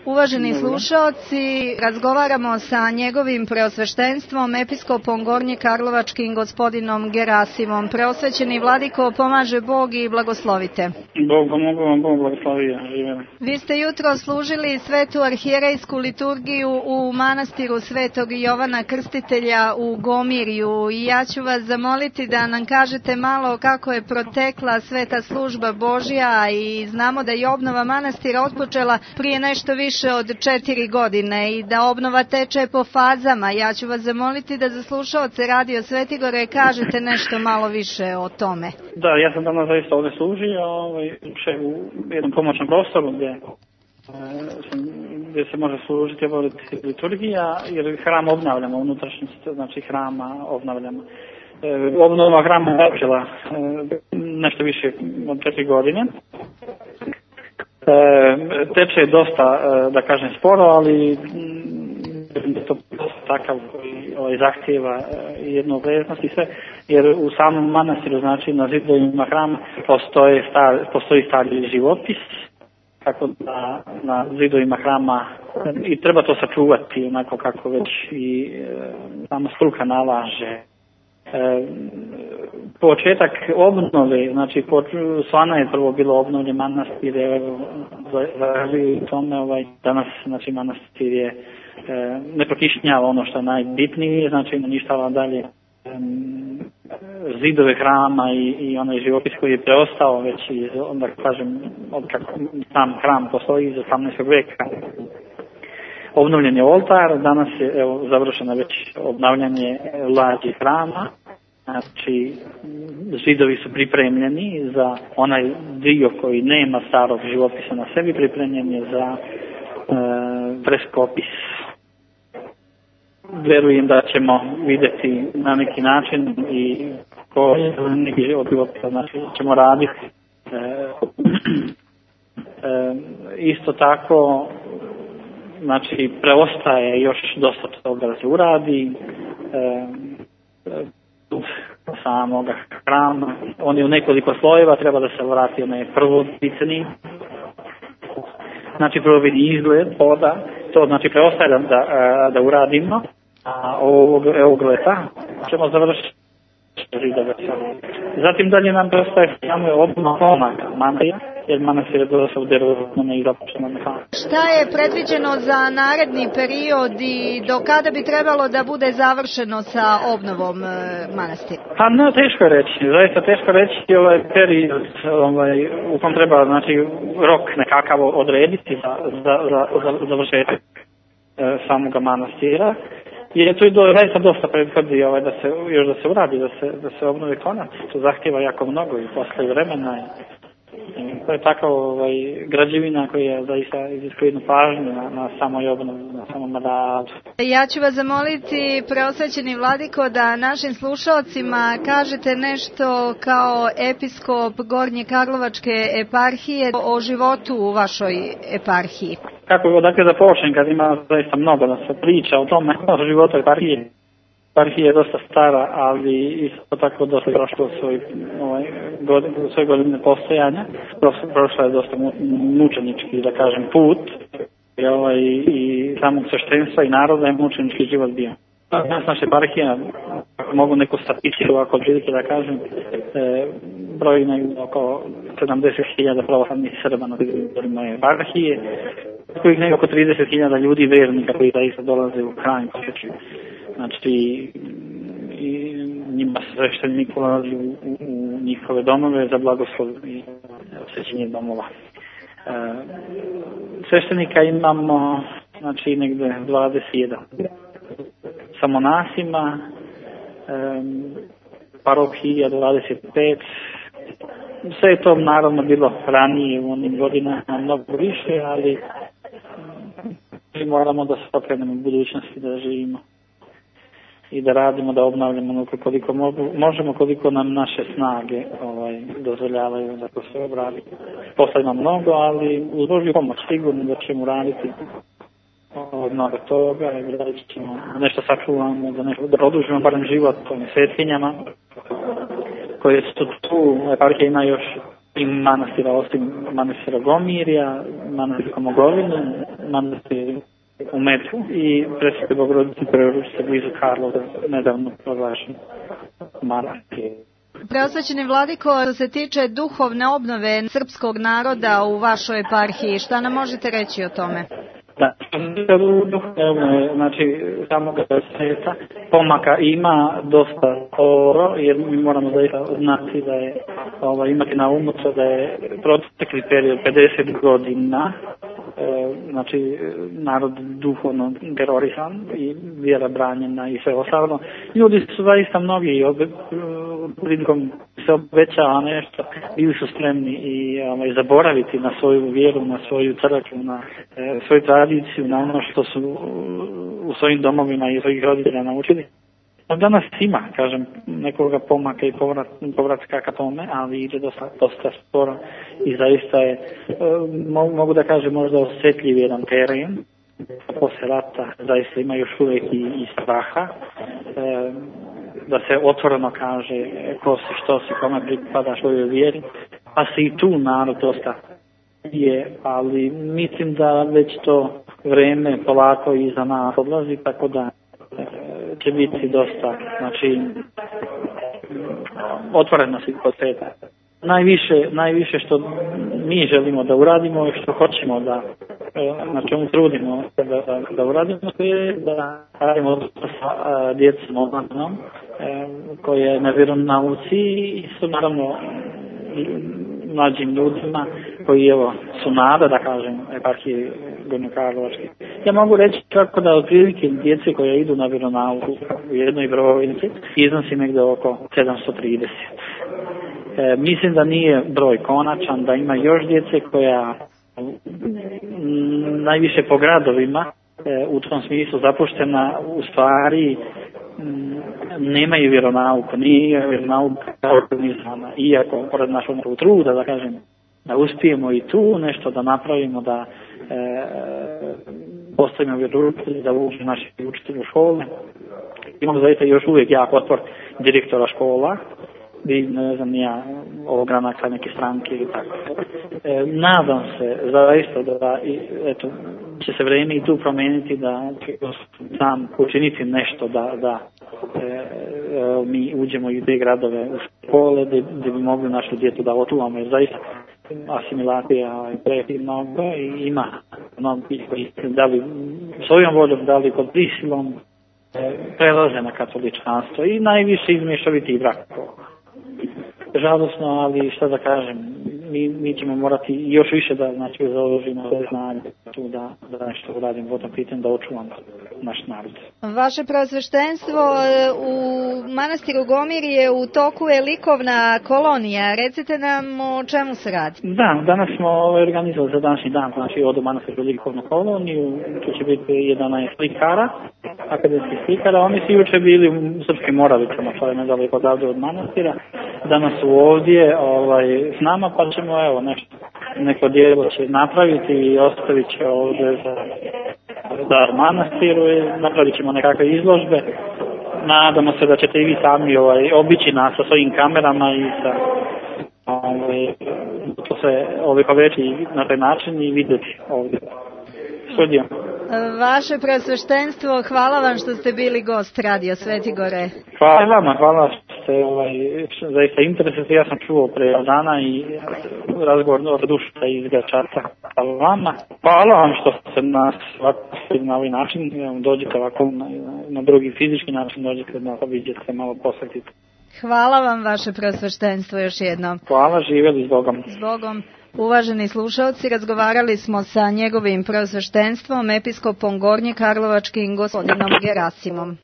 Uvaženi slušaoci, razgovaramo sa njegovim preosveštenstvom, episkopom Gornje Karlovačkim gospodinom Gerasimom. Preosvećeni vladiko, pomaže Bog i blagoslovite. Bog pomogu vam, Bog blagoslovi. Vi ste jutro služili svetu arhijerejsku liturgiju u manastiru Svetog Jovana Krstitelja u Gomirju i ja ću vas zamoliti da nam kažete malo kako je protekla sveta služba Božja i znamo da je obnova manastira otpočela prije nešto više od 4 godine i da obnova teče po fazama. Ja ću vas zamoliti da za slušaoce Radio Svetigore kažete nešto malo više o tome. Da, ja sam danas zaista ovdje služio u jednom pomoćnom prostoru gdje se može služiti liturgija, jer hram obnavljamo, unutrašnjost, znači hrama obnavljamo. Obnova hrama je počela nešto više od 4 godine. Teče dosta, da kažem, sporo, ali to takav koji zahtijeva jednu opreznost i sve, jer u samom manastiru, znači na zidovima hrama postoji stari životpis, tako da na zidovima hrama i treba to sačuvati onako kako već i sama struka nalaže. Početak obnove, znači Svana je prvo bilo obnovljen manastir, zahvaljujući tome danas znači manastir je ne prokišnjava ono što je najbitnije, znači uništava dalje zidove hrama i onaj životpis koji je preostao već onda kažem od kako sam hram postoji iz 18. veka. Obnovljen je oltar, danas je završeno već obnavljanje lađi hrama, znači zidovi su pripremljeni za onaj dio koji nema starog životpisa na sebi, pripremljen je za freskopis. Verujem da ćemo vidjeti na neki način i neki životpisa, znači ćemo raditi. Isto tako, znači preostaje još dosta toga da se uradi samog hrama. On je u nekoliko slojeva, treba da se vrati onaj prvobitni, znači prvobitni izgled poda, to znači preostaje da uradimo, a ovog leta ćemo završiti. Zatim dalje nam preostaje samo obnova komaka manastira, jer manastir je dosta u derutnome i zapuštenom mehanizmu. Šta je predviđeno za naredni period i do kada bi trebalo da bude završeno sa obnovom manastira? Pa no, teško reći, zaista teško reći ovaj period u kom treba znači rok nekakav odrediti za završetak samoga manastira. Jer tu je zaista dosta prethodi da se uradi, da se obnovi konac. To zahtjeva jako mnogo i posle vremena. To je takva građevina koja zaista iziskuje jednu pažnju na samoj obnovi, na samom radu. Ja ću vas zamoliti, preosvećeni vladiko, da našim slušalcima kažete nešto kao episkop Gornje Karlovačke eparhije o životu u vašoj eparhiji. Kako odakle da počnem kad ima zaista mnogo da se priča o tome, o životu eparhije. Eparhija je dosta stara, ali isto tako dosta prošlo svoje godine postojanja. Prošla je dosta mučenički, da kažem, put. I samog sveštenstva i naroda je mučenički život bio. Naša eparhija, mogu neku statistiku, ako želite da kažem, broji oko 70.000 pravoslavnih Srba na teritoriju eparhije, kojih nekako oko 30.000 ljudi vernika koji zaista dolaze u hram. Znači, i njima sveštenik ulazi u njihove domove za blagoslov i osvećenje domova. Sveštenika imamo, znači, negde 21. Sa monasima, parohija 25. Sve je to naravno bilo ranije u onim godinama mnogo više, ali moramo da se pokrenemo u budućnosti, da živimo i da radimo, da obnavljamo koliko možemo, koliko nam naše snage dozvoljavaju da to sve obradi. Posla ima mnogo, ali uz Božju pomoć sigurno da ćemo raditi mnogo toga, da ćemo nešto sačuvamo, da produžimo barem život ovim svetkinjama koje su tu. Eparhija ima još i manastira, osim manastira Gomirja, manastir Komogovinu, manastir u Metru i Presvete Bogorodice Preoručice blizu Karlovca, nedavno proglašen manastir. Preosvećeni vladiko, što se tiče duhovne obnove srpskog naroda u vašoj eparhiji, šta nam možete reći o tome? Da, znači samog sveta pomaka ima dosta sporo, jer mi moramo zaista znati da je imati na umu da je protekli period 50 godina, znači narod duhovno terorisan i vjera branjena i sve ostalo. Ljudi su zaista mnogi prilikom se obećava nešto, bili su spremni i zaboraviti na svoju vjeru, na svoju crkvu, na svoju tradiciju, na ono što su u svojim domovima i svojih roditelja naučili. Danas ima, kažem, nekoga pomaka i povratka ka tome, ali ide dosta sporo i zaista je, mogu da kažem, možda osjetljiv jedan teren. Posle rata zaista ima još uvijek i straha, da se otvoreno kaže ko si, što si, kome pripada svojoj vjeri, pa se i tu narod dosta je, ali mislim da već to vreme polako iza nas odlazi, tako da će biti dosta, znači, otvorenosti kod sveta. Najviše što mi želimo da uradimo i što hoćemo da, na čemu trudimo da uradimo, to je da radimo sa djecom omladinom koje je na vjeronauci i su naravno mlađim ljudima koji su nada, da kažem, eparhije Gornjokarlovačke. Ja mogu reći kako da otprilike djece koje idu na vjeronauku u jednoj brojnici iznosi negdje oko 730. Mislim da nije broj konačan, da ima još djece koja najviše po gradovima u tom smislu zapuštena u stvari nemaju vjeronauku, nije vjeronauka organizovana, iako pored našog truda, da kažem, da uspijemo i tu nešto da napravimo, da postavimo vjeroučitelji, da uđu naši učitelji u škole. Imamo zaista još uvijek jak otpor direktora škola, i ne znam ja, ogranaka neke stranke ili tako. Nadam se zaista da eto, će se vrijeme i tu promijeniti, da će sam učiniti nešto da mi uđemo i u te gradove u škole gdje bi mogli našu djecu da otuvamo, jer zaista asimilacija preti mnogo i ima mnogo koji da li svojom voljom, da li pod prisilom prelaze na katoličanstvo i najviše izmješoviti brakova. Žalosno, ali šta da kažem, mi ćemo morati još više da založimo znanje tu da nešto uradimo vodom pitanju, da očuvamo naš narod. Vaše preosveštenstvo, u manastiru Gomir je u toku je likovna kolonija. Recite nam o čemu se radi. Da, danas smo organizovali za današnji dan, znači odu manastiru likovnu koloniju, tu će biti 11 slikara, akademskih slikara. Oni su juče bili u Srpskim Moravicama, što je nedaleko odavde od manastira. Danas su ovdje s nama, pa ćemo neko dijelo će napraviti i ostavit će ovdje za manastiru i napravit ćemo nekakve izložbe. Nadamo se da ćete i vi sami obići nas sa svojim kamerama i sa to se poveći na taj način i vidjeti ovdje studijom. Vaše preosveštenstvo, hvala vam što ste bili gost Radio Sveti Gore. Hvala vama, hvala što ste zaista interesujete. Ja sam čuo pre dana i razgovor od Duša iz Gračaca. Hvala vama. Hvala vam što ste nas ovako na ovaj način, dođete ovako na drugi fizički način, dođete da vidjeti, malo posvetiti. Hvala vam, vaše preosveštenstvo, još jednom. Hvala, živjeli s Bogom. S Bogom. Uvaženi slušalci, razgovarali smo sa njegovim preosveštenstvom, episkopom Gornje Karlovačkim, gospodinom Gerasimom.